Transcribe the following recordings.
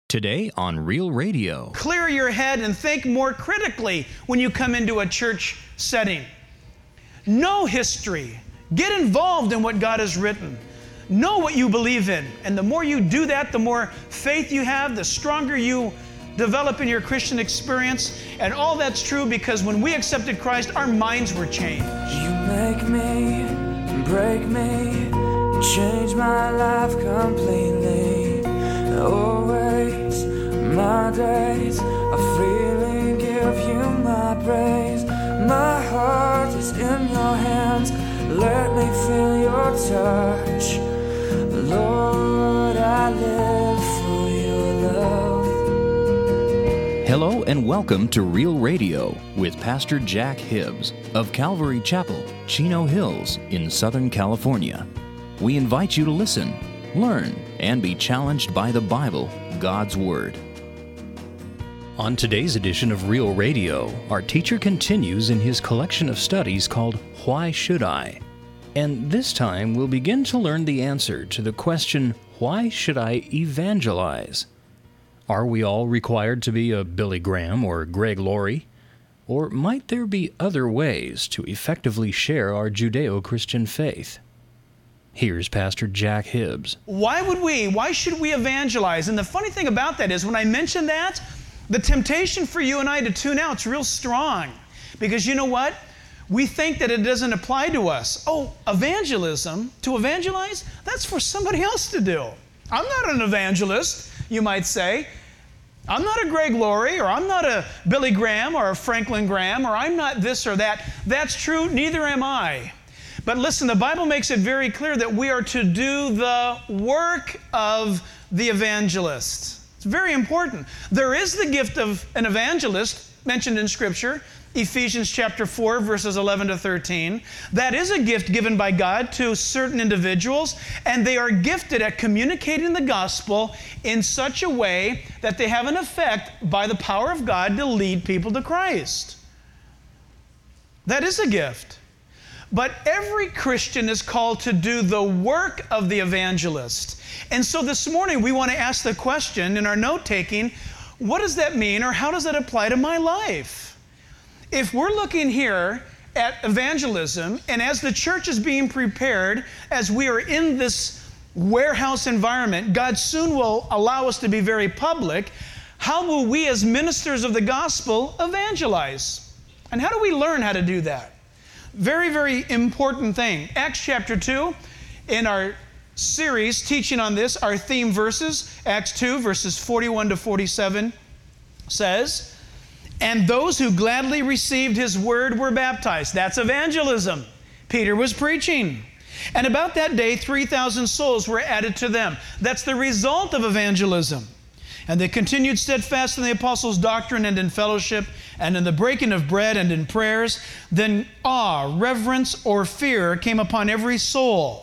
Today on Real Radio. Clear your head and think more critically when you come into a church setting. Know history. Get involved in what God has written. Know what you believe in. And the more you do that, the more faith you have, the stronger you develop in your Christian experience. And all that's true because when we accepted Christ, our minds were changed. You make me, break me, change my life completely. Always, my days, I freely give you my praise. My heart is in your hands, let me feel your touch. Lord, I live for your love. Hello and welcome to Real Radio with Pastor Jack Hibbs of Calvary Chapel, Chino Hills in Southern California. We invite you to listen, learn, and be challenged by the Bible, God's Word. On today's edition of Real Radio, our teacher continues in his collection of studies called Why Should I? And this time we'll begin to learn the answer to the question, why should I evangelize? Are we all required to be a Billy Graham or Greg Laurie? Or might there be other ways to effectively share our Judeo-Christian faith? Here's Pastor Jack Hibbs. Why should we evangelize? And the funny thing about that is when I mention that, the temptation for you and I to tune out is real strong. Because you know what? We think that it doesn't apply to us. Oh, evangelism, to evangelize, that's for somebody else to do. I'm not an evangelist, you might say. I'm not a Greg Laurie, or I'm not a Billy Graham, or a Franklin Graham, or I'm not this or that. That's true, neither am I. But listen, the Bible makes it very clear that we are to do the work of the evangelist. It's very important. There is the gift of an evangelist mentioned in Scripture, Ephesians chapter 4, verses 11 to 13. That is a gift given by God to certain individuals, and they are gifted at communicating the gospel in such a way that they have an effect by the power of God to lead people to Christ. That is a gift. But every Christian is called to do the work of the evangelist. And so this morning we want to ask the question in our note-taking, what does that mean or how does that apply to my life? If we're looking here at evangelism, and as the church is being prepared, as we are in this warehouse environment, God soon will allow us to be very public. How will we as ministers of the gospel evangelize? And how do we learn how to do that? Very, very important thing. Acts chapter 2, in our series teaching on this, our theme verses, Acts 2, verses 41 to 47, says, "And those who gladly received his word were baptized." That's evangelism. Peter was preaching. "And about that day, 3,000 souls were added to them." That's the result of evangelism. "And they continued steadfast in the apostles' doctrine and in fellowship, and in the breaking of bread and in prayers. Then awe, reverence, or fear came upon every soul.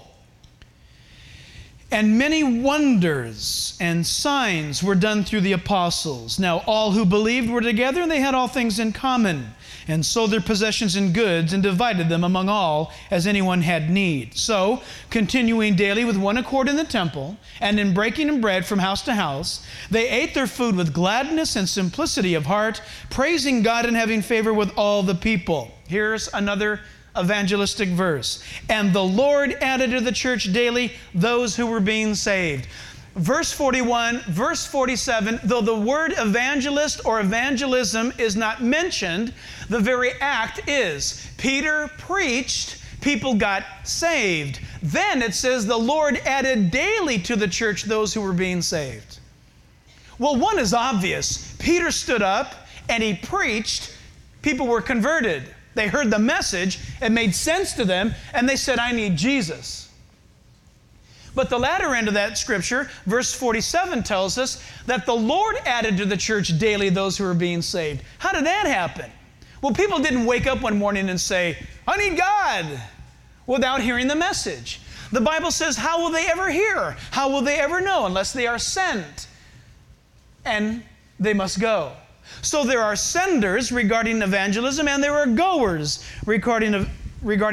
And many wonders and signs were done through the apostles. Now all who believed were together, and they had all things in common, and sold their possessions and goods, and divided them among all, as anyone had need. So, continuing daily with one accord in the temple, and in breaking of bread from house to house, they ate their food with gladness and simplicity of heart, praising God and having favor with all the people." Here's another evangelistic verse. "And the Lord added to the church daily those who were being saved." Verse 41, verse 47, though the word evangelist or evangelism is not mentioned, the very act is. Peter preached, people got saved. Then it says the Lord added daily to the church those who were being saved. Well, one is obvious. Peter stood up and he preached, people were converted. They heard the message, it made sense to them, and they said, "I need Jesus." But the latter end of that scripture, verse 47, tells us that the Lord added to the church daily those who were being saved. How did that happen? Well, people didn't wake up one morning and say, "I need God," without hearing the message. The Bible says, how will they ever hear? How will they ever know unless they are sent? And they must go. So there are senders regarding evangelism, and there are goers regarding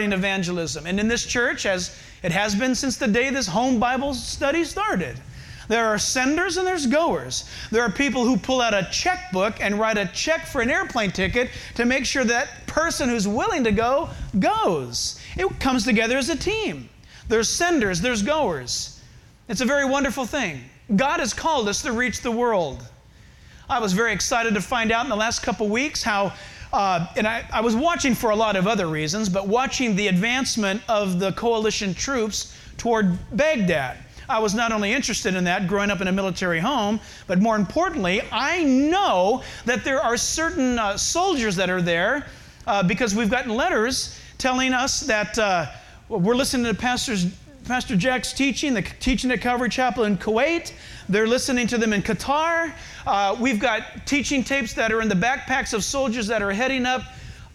evangelism. And in this church, as it has been since the day this home Bible study started, There are senders and there's goers. There are people who pull out a checkbook and write a check for an airplane ticket to make sure that person who's willing to go goes. It comes together as a team. There's senders, there's goers. It's a very wonderful thing. God has called us to reach the world. I was very excited to find out in the last couple weeks how, and I was watching for a lot of other reasons, but watching the advancement of the coalition troops toward Baghdad. I was not only interested in that growing up in a military home, but more importantly, I know that there are certain soldiers that are there because we've gotten letters telling us that we're listening to Pastor Jack's teaching, the teaching at Calvary Chapel in Kuwait. They're listening to them in Qatar. We've got teaching tapes that are in the backpacks of soldiers that are heading up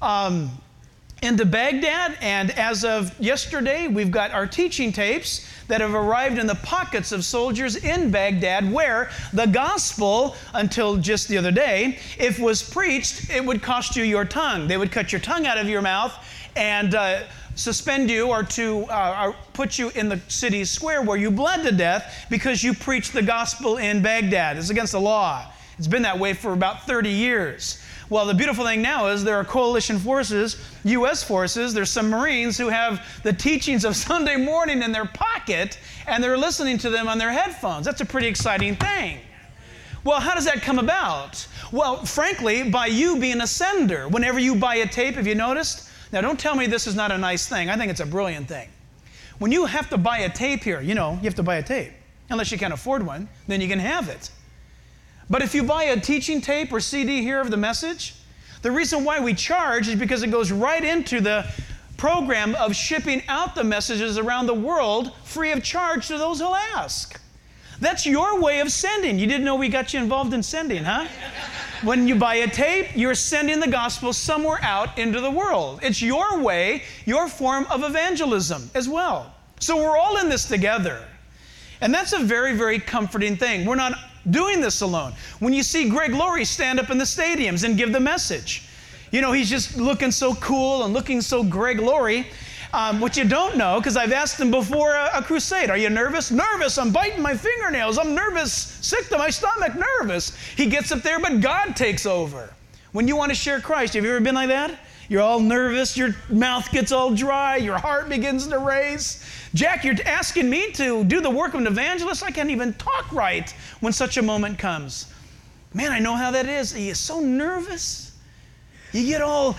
into Baghdad. And as of yesterday, we've got our teaching tapes that have arrived in the pockets of soldiers in Baghdad, where the gospel, until just the other day, if was preached, it would cost you your tongue. They would cut your tongue out of your mouth and suspend you or put you in the city square where you bled to death because you preached the gospel in Baghdad. It's against the law. It's been that way for about 30 years. Well, the beautiful thing now is there are coalition forces, U.S. forces, there's some Marines who have the teachings of Sunday morning in their pocket, and they're listening to them on their headphones. That's a pretty exciting thing. Well, how does that come about? Well, frankly, by you being a sender. Whenever you buy a tape, have you noticed? Now, don't tell me this is not a nice thing. I think it's a brilliant thing. When you have to buy a tape here, you have to buy a tape. Unless you can't afford one, then you can have it. But if you buy a teaching tape or CD here of the message, the reason why we charge is because it goes right into the program of shipping out the messages around the world free of charge to those who'll ask. That's your way of sending. You didn't know we got you involved in sending, huh? When you buy a tape, you're sending the gospel somewhere out into the world. It's your way, your form of evangelism as well. So we're all in this together. And that's a very, very comforting thing. We're not doing this alone. When you see Greg Laurie stand up in the stadiums and give the message, he's just looking so cool and looking so Greg Laurie. What you don't know, because I've asked him before a crusade, are you nervous? Nervous, I'm biting my fingernails, I'm nervous, sick to my stomach, nervous. He gets up there, but God takes over. When you want to share Christ, have you ever been like that? You're all nervous, your mouth gets all dry, your heart begins to race. Jack, you're asking me to do the work of an evangelist? I can't even talk right when such a moment comes. Man, I know how that is. He is so nervous. You get all...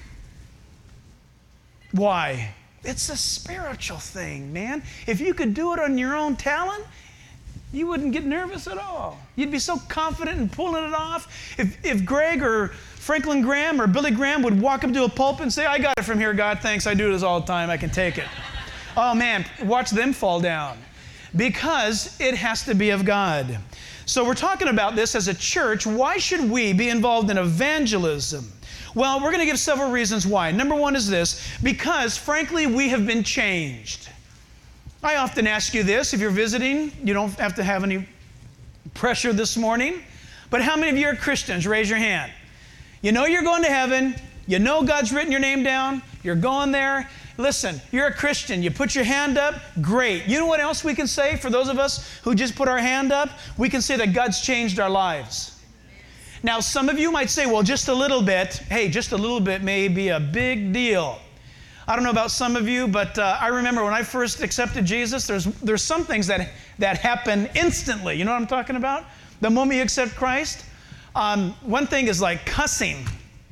Why? It's a spiritual thing, man. If you could do it on your own talent, you wouldn't get nervous at all. You'd be so confident in pulling it off. If Greg or Franklin Graham or Billy Graham would walk up to a pulpit and say, I got it from here, God, thanks, I do this all the time, I can take it. Oh man, watch them fall down. Because it has to be of God. So we're talking about this as a church. Why should we be involved in evangelism? Well, we're going to give several reasons why. Number one is this, because frankly, we have been changed. I often ask you this, if you're visiting, you don't have to have any pressure this morning, but how many of you are Christians? Raise your hand. You know you're going to heaven, you know God's written your name down, you're going there. Listen, you're a Christian, you put your hand up, great. You know what else we can say for those of us who just put our hand up? We can say that God's changed our lives. Now, some of you might say, well, just a little bit. Hey, just a little bit may be a big deal. I don't know about some of you, but I remember when I first accepted Jesus, there's some things that happen instantly. You know what I'm talking about? The moment you accept Christ. One thing is like cussing.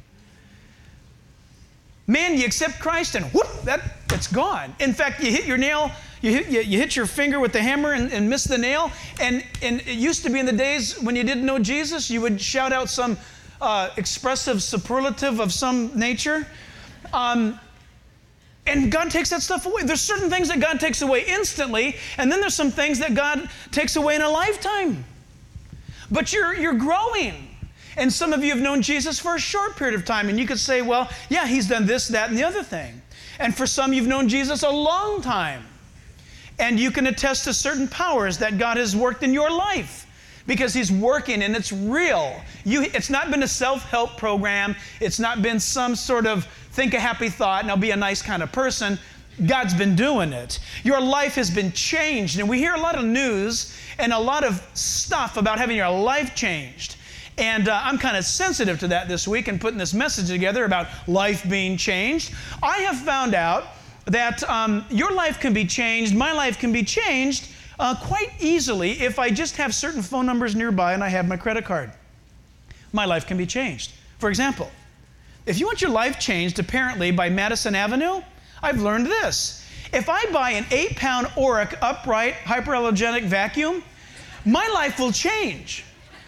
Man, you accept Christ and whoop, it's gone. In fact, you hit your nail, you hit your finger with the hammer and miss the nail. And it used to be in the days when you didn't know Jesus, you would shout out some expressive superlative of some nature. And God takes that stuff away. There's certain things that God takes away instantly, and then there's some things that God takes away in a lifetime. But you're growing. And some of you have known Jesus for a short period of time, and you could say, well, yeah, he's done this, that, and the other thing. And for some, you've known Jesus a long time. And you can attest to certain powers that God has worked in your life because he's working and it's real. It's not been a self-help program. It's not been some sort of think a happy thought and I'll be a nice kind of person. God's been doing it. Your life has been changed. And we hear a lot of news and a lot of stuff about having your life changed. And I'm kind of sensitive to that this week and putting this message together about life being changed. I have found out that your life can be changed, my life can be changed quite easily if I just have certain phone numbers nearby and I have my credit card. My life can be changed. For example, if you want your life changed apparently by Madison Avenue, I've learned this. If I buy an 8-pound Oreck upright hyperallergenic vacuum, my life will change.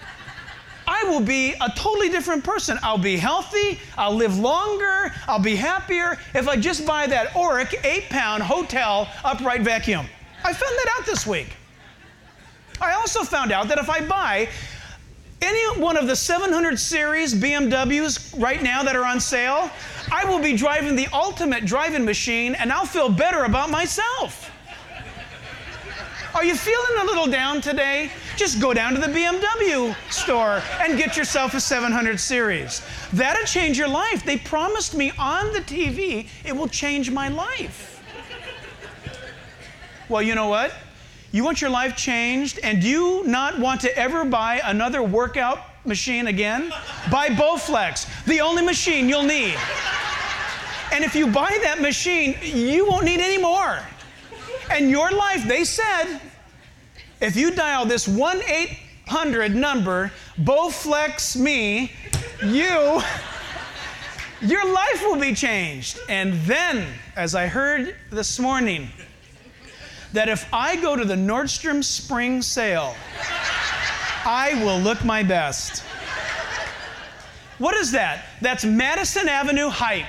I will be a totally different person. I'll be healthy, I'll live longer, I'll be happier if I just buy that Oreck 8-pound hotel upright vacuum. I found that out this week. I also found out that if I buy any one of the 700 series BMWs right now that are on sale, I will be driving the ultimate driving machine and I'll feel better about myself. Are you feeling a little down today? Just go down to the BMW store and get yourself a 700 series. That'll change your life. They promised me on the TV it will change my life. Well, you know what? You want your life changed and do you not want to ever buy another workout machine again? Buy Bowflex, the only machine you'll need. And if you buy that machine, you won't need any more. And your life, they said, if you dial this 1-800 number, Bowflex me, your life will be changed. And then, as I heard this morning, that if I go to the Nordstrom spring sale, I will look my best. What is that? That's Madison Avenue hype.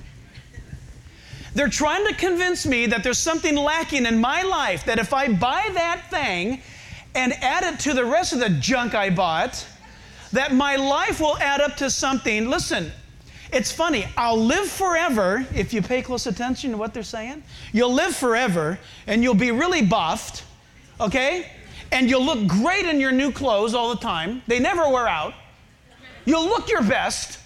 They're trying to convince me that there's something lacking in my life, that if I buy that thing and add it to the rest of the junk I bought, that my life will add up to something. Listen, it's funny. I'll live forever if you pay close attention to what they're saying. You'll live forever and you'll be really buffed, okay? And you'll look great in your new clothes all the time. They never wear out. You'll look your best.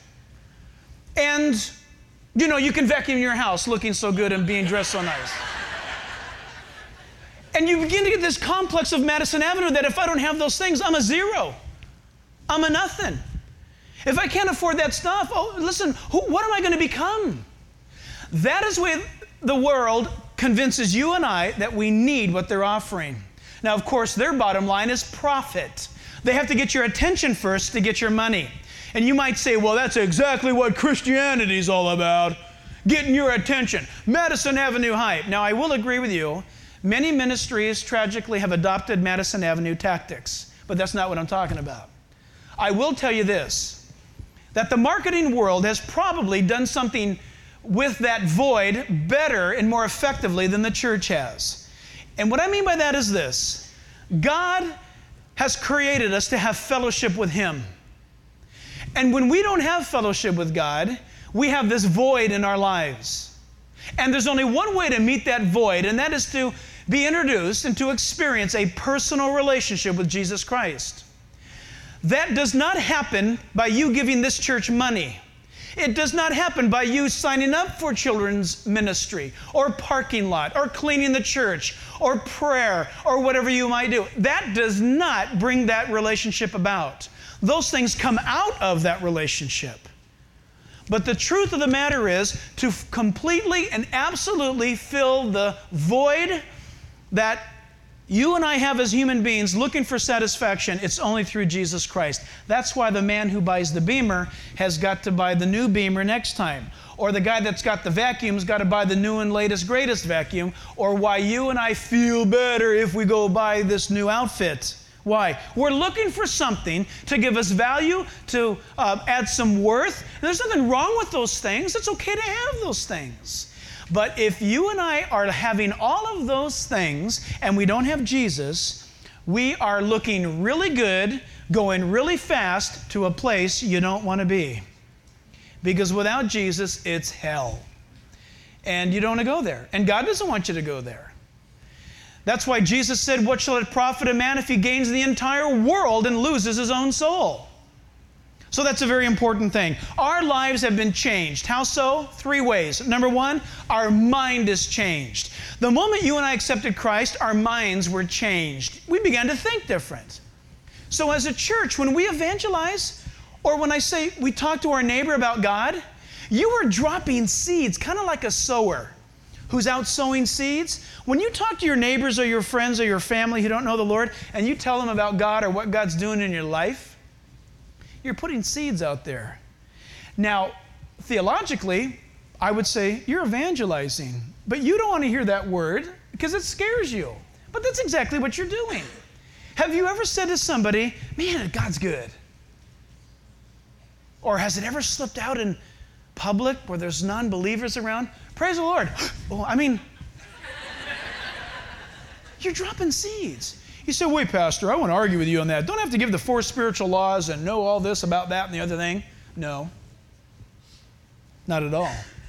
And you know, you can vacuum your house looking so good and being dressed so nice. And you begin to get this complex of Madison Avenue that if I don't have those things, I'm a zero. I'm a nothing. If I can't afford that stuff, oh, listen, what am I going to become? That is where the world convinces you and I that we need what they're offering. Now, of course, their bottom line is profit. They have to get your attention first to get your money. And you might say, well, that's exactly what Christianity is all about, getting your attention. Madison Avenue hype. Now, I will agree with you. Many ministries tragically have adopted Madison Avenue tactics, but that's not what I'm talking about. I will tell you this, that the marketing world has probably done something with that void better and more effectively than the church has. And what I mean by that is this. God has created us to have fellowship with Him. And when we don't have fellowship with God, we have this void in our lives. And there's only one way to meet that void, and that is to be introduced and to experience a personal relationship with Jesus Christ. That does not happen by you giving this church money. It does not happen by you signing up for children's ministry or parking lot or cleaning the church or prayer or whatever you might do. That does not bring that relationship about. Those things come out of that relationship. But the truth of the matter is to completely and absolutely fill the void that you and I have as human beings looking for satisfaction, it's only through Jesus Christ. That's why the man who buys the Beamer has got to buy the new Beamer next time. Or the guy that's got the vacuum's got to buy the new and latest, greatest vacuum. Or why you and I feel better if we go buy this new outfit. Why? We're looking for something to give us value, to add some worth. There's nothing wrong with those things. It's okay to have those things. But if you and I are having all of those things and we don't have Jesus, we are looking really good, going really fast to a place you don't want to be. Because without Jesus, it's hell. And you don't want to go there. And God doesn't want you to go there. That's why Jesus said, what shall it profit a man if he gains the entire world and loses his own soul? So that's a very important thing. Our lives have been changed. How so? 3 ways. Number 1, our mind is changed. The moment you and I accepted Christ, our minds were changed. We began to think different. So as a church, when we evangelize, or when I say we talk to our neighbor about God, you are dropping seeds, kind of like a sower who's out sowing seeds. When you talk to your neighbors or your friends or your family who don't know the Lord, and you tell them about God or what God's doing in your life, you're putting seeds out there. Now, theologically, I would say you're evangelizing, but you don't want to hear that word because it scares you. But that's exactly what you're doing. Have you ever said to somebody, man, God's good? Or has it ever slipped out in public where there's non-believers around? Praise the Lord. Well, I mean, you're dropping seeds. You say, wait, Pastor, I want to argue with you on that. Don't have to give the 4 spiritual laws and know all this about that and the other thing. No, not at all.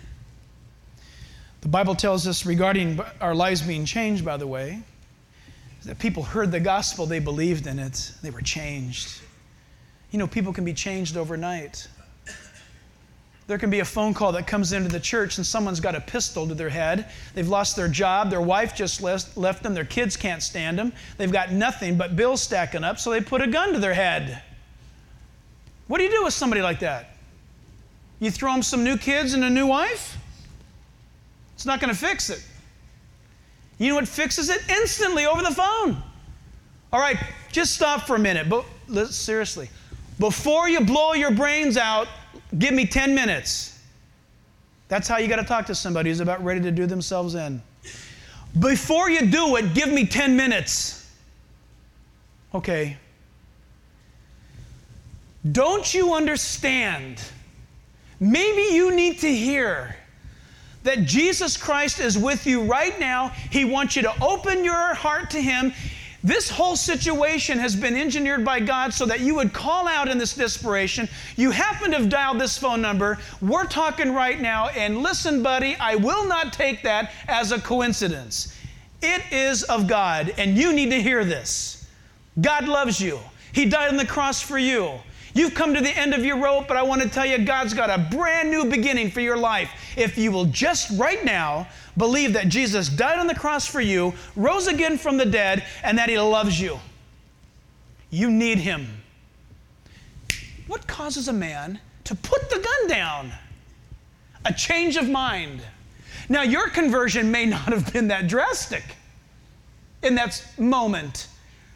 The Bible tells us regarding our lives being changed, by the way, that people heard the gospel, they believed in it, they were changed. You know, people can be changed overnight. There can be a phone call that comes into the church and someone's got a pistol to their head. They've lost their job. Their wife just left them. Their kids can't stand them. They've got nothing but bills stacking up, so they put a gun to their head. What do you do with somebody like that? You throw them some new kids and a new wife? It's not going to fix it. You know what fixes it? Instantly over the phone. All right, just stop for a minute. But seriously, before you blow your brains out, give me 10 minutes. That's how you got to talk to somebody who's about ready to do themselves in. Before you do it, give me 10 minutes. Okay. Don't you understand? Maybe you need to hear that Jesus Christ is with you right now. He wants you to open your heart to Him. This whole situation has been engineered by God so that you would call out in this desperation. You happen to have dialed this phone number. We're talking right now, and listen, buddy, I will not take that as a coincidence. It is of God, and you need to hear this. God loves you. He died on the cross for you. You've come to the end of your rope, but I want to tell you, God's got a brand new beginning for your life. If you will just right now believe that Jesus died on the cross for you, rose again from the dead, and that He loves you. You need Him. What causes a man to put the gun down? A change of mind. Now, your conversion may not have been that drastic in that moment.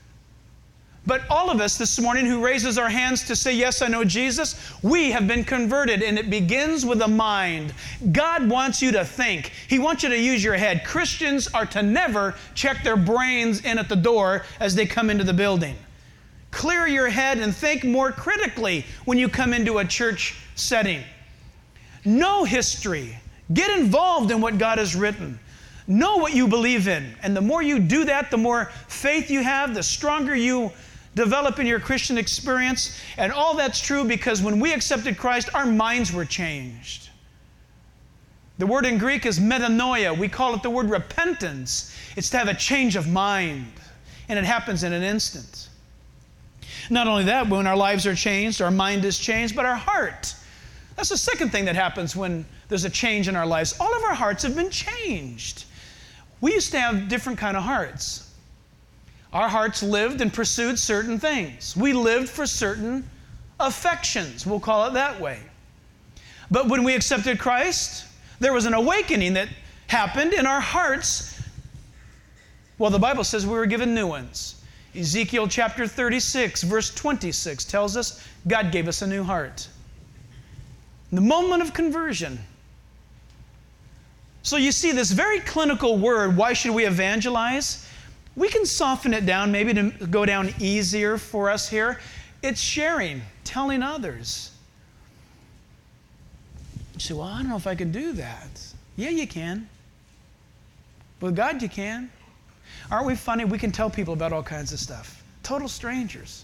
But all of us this morning who raises our hands to say, yes, I know Jesus, we have been converted, and it begins with a mind. God wants you to think. He wants you to use your head. Christians are to never check their brains in at the door as they come into the building. Clear your head and think more critically when you come into a church setting. Know history. Get involved in what God has written. Know what you believe in. And the more you do that, the more faith you have, the stronger you develop in your Christian experience. And all that's true because when we accepted Christ, our minds were changed. The word in Greek is metanoia. We call it the word repentance. It's to have a change of mind. And it happens in an instant. Not only that, when our lives are changed, our mind is changed, but our heart. That's the second thing that happens when there's a change in our lives. All of our hearts have been changed. We used to have different kind of hearts. Our hearts lived and pursued certain things. We lived for certain affections, we'll call it that way. But when we accepted Christ, there was an awakening that happened in our hearts. Well, the Bible says we were given new ones. Ezekiel chapter 36, verse 26 tells us God gave us a new heart. The moment of conversion. So you see this very clinical word, why should we evangelize? We can soften it down, maybe to go down easier for us here. It's sharing, telling others. You say, well, I don't know if I can do that. Yeah, you can. With God, you can. Aren't we funny? We can tell people about all kinds of stuff. Total strangers.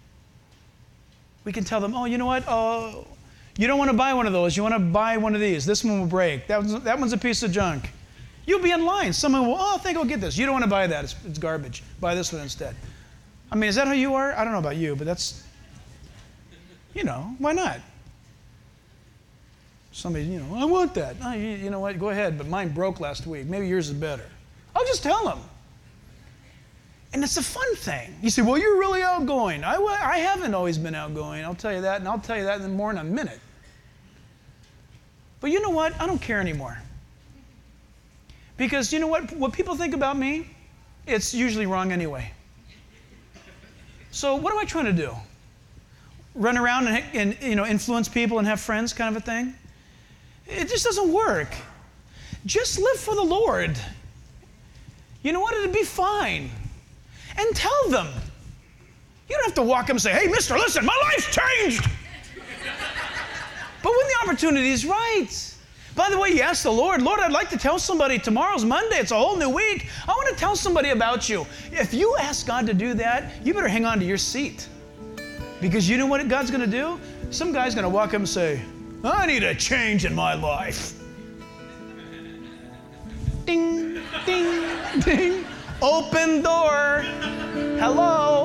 We can tell them, oh, you know what? Oh, you don't want to buy one of those. You want to buy one of these. This one will break. That one's a piece of junk. You'll be in line. Someone will, I think I'll get this. You don't want to buy that. It's garbage. Buy this one instead. I mean, is that how you are? I don't know about you, but that's... Why not? Somebody, I want that. Oh, you know what? Go ahead, but mine broke last week. Maybe yours is better. I'll just tell them. And it's a fun thing. You say, well, you're really outgoing. I haven't always been outgoing. I'll tell you that, and I'll tell you that more in a minute. But you know what? I don't care anymore. Because you know what people think about me, it's usually wrong anyway. So what am I trying to do? Run around and influence people and have friends kind of a thing? It just doesn't work. Just live for the Lord. You know what? It'd be fine. And tell them. You don't have to walk up and say, hey, mister, listen, my life's changed. But when the opportunity is right. By the way, you ask the Lord, I'd like to tell somebody, tomorrow's Monday, it's a whole new week. I want to tell somebody about you. If you ask God to do that, you better hang on to your seat. Because you know what God's going to do? Some guy's going to walk up and say, I need a change in my life. Ding, ding, ding. Open door. Hello.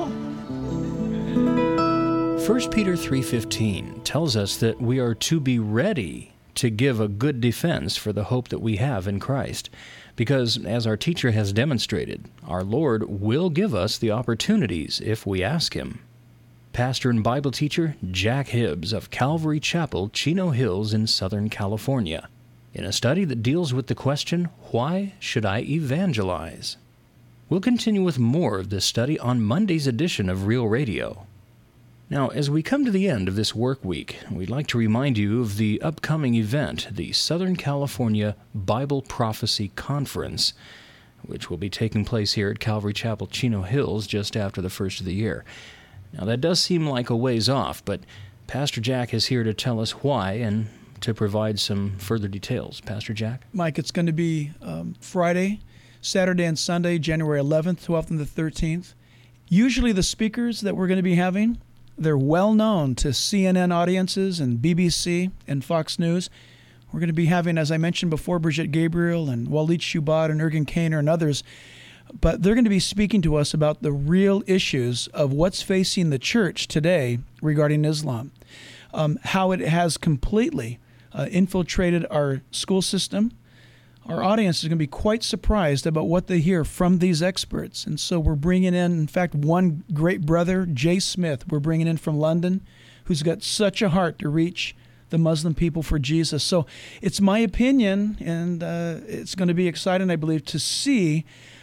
1 Peter 3:15 tells us that we are to be ready to give a good defense for the hope that we have in Christ. Because, as our teacher has demonstrated, our Lord will give us the opportunities if we ask Him. Pastor and Bible teacher Jack Hibbs of Calvary Chapel, Chino Hills in Southern California, in a study that deals with the question, why should I evangelize? We'll continue with more of this study on Monday's edition of Real Radio. Now, as we come to the end of this work week, we'd like to remind you of the upcoming event, the Southern California Bible Prophecy Conference, which will be taking place here at Calvary Chapel, Chino Hills, just after the first of the year. Now, that does seem like a ways off, but Pastor Jack is here to tell us why and to provide some further details. Pastor Jack? Mike, it's going to be Friday, Saturday, and Sunday, January 11th, 12th, and the 13th. Usually the speakers that we're going to be having, they're well known to CNN audiences and BBC and Fox News. We're going to be having, as I mentioned before, Brigitte Gabriel and Walid Shubat and Ergen Kainer and others. But they're going to be speaking to us about the real issues of what's facing the church today regarding Islam, how it has completely infiltrated our school system. Our audience is going to be quite surprised about what they hear from these experts. And so we're bringing in fact, one great brother, Jay Smith, we're bringing in from London, who's got such a heart to reach the Muslim people for Jesus. So it's my opinion, and it's going to be exciting, I believe, to see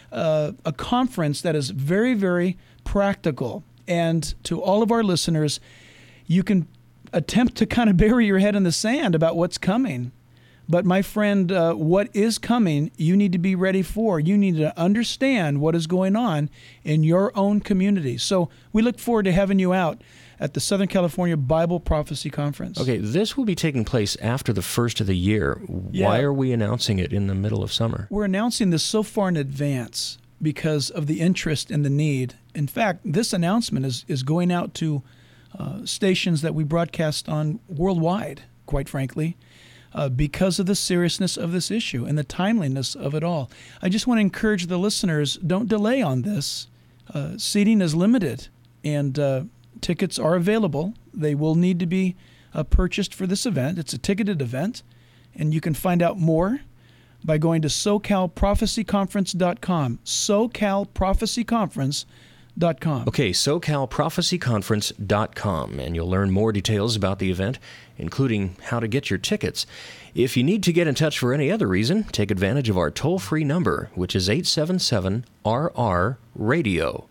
a conference that is very, very practical. And to all of our listeners, you can attempt to kind of bury your head in the sand about what's coming. But my friend, what is coming, you need to be ready for. You need to understand what is going on in your own community. So we look forward to having you out at the Southern California Bible Prophecy Conference. Okay, this will be taking place after the first of the year. Yeah. Why are we announcing it in the middle of summer? We're announcing this so far in advance because of the interest and the need. In fact, this announcement is going out to stations that we broadcast on worldwide, quite frankly, because of the seriousness of this issue and the timeliness of it all. I just want to encourage the listeners, don't delay on this. Seating is limited, and tickets are available. They will need to be purchased for this event. It's a ticketed event, and you can find out more by going to SoCalProphecyConference.com. SoCalProphecyConference.com. Okay, SoCalProphecyConference.com, and you'll learn more details about the event, including how to get your tickets. If you need to get in touch for any other reason, take advantage of our toll-free number, which is 877-RR-RADIO.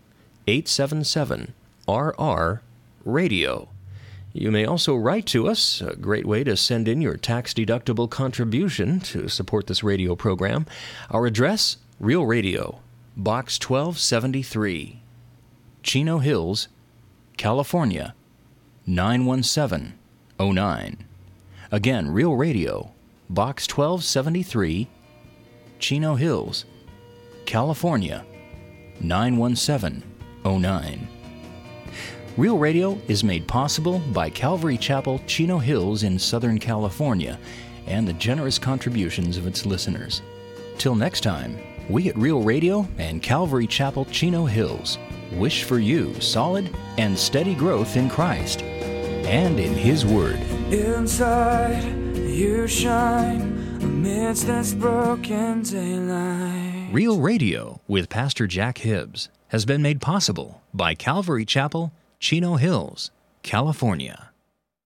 877-RR-RADIO. You may also write to us, a great way to send in your tax-deductible contribution to support this radio program. Our address, Real Radio, Box 1273, Chino Hills, California, 91709. Again, Real Radio, Box 1273, Chino Hills, California, 91709. Real Radio is made possible by Calvary Chapel, Chino Hills in Southern California, and the generous contributions of its listeners. Till next time, we at Real Radio and Calvary Chapel, Chino Hills wish for you solid and steady growth in Christ. and in His Word. Inside you shine amidst this broken daylight. Real Radio with Pastor Jack Hibbs has been made possible by Calvary Chapel, Chino Hills, California.